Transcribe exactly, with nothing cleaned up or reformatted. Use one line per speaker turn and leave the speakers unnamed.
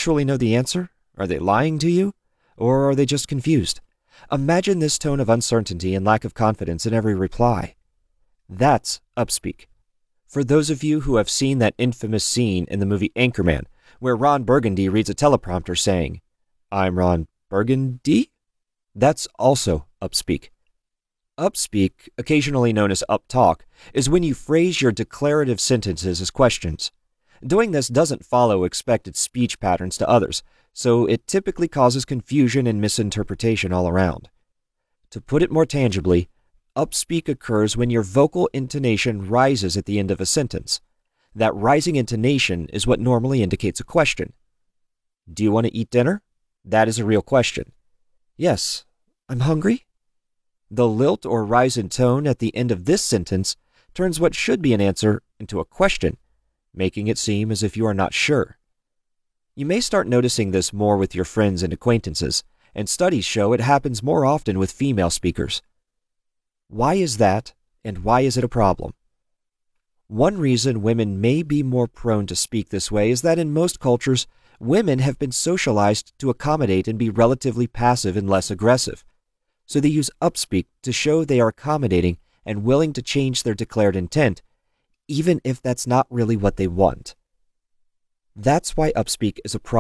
actually know the answer? Are they lying to you? Or are they just confused? Imagine this tone of uncertainty and lack of confidence in every reply. That's upspeak. For those of you who have seen that infamous scene in the movie Anchorman, where Ron Burgundy reads a teleprompter saying, "I'm Ron Burgundy?" That's also upspeak. Upspeak, occasionally known as uptalk, is when you phrase your declarative sentences as questions. Doing this doesn't follow expected speech patterns to others, so it typically causes confusion and misinterpretation all around. To put it more tangibly, upspeak occurs when your vocal intonation rises at the end of a sentence. That rising intonation is what normally indicates a question. Do you want to eat dinner? That is a real question. Yes, I'm hungry. The lilt or rise in tone at the end of this sentence turns what should be an answer into a question, making it seem as if you are not sure. You may start noticing this more with your friends and acquaintances, and studies show it happens more often with female speakers. Why is that, and why is it a problem? One reason women may be more prone to speak this way is that in most cultures, women have been socialized to accommodate and be relatively passive and less aggressive. So they use upspeak to show they are accommodating and willing to change their declared intent, even if that's not really what they want. That's why upspeak is a problem.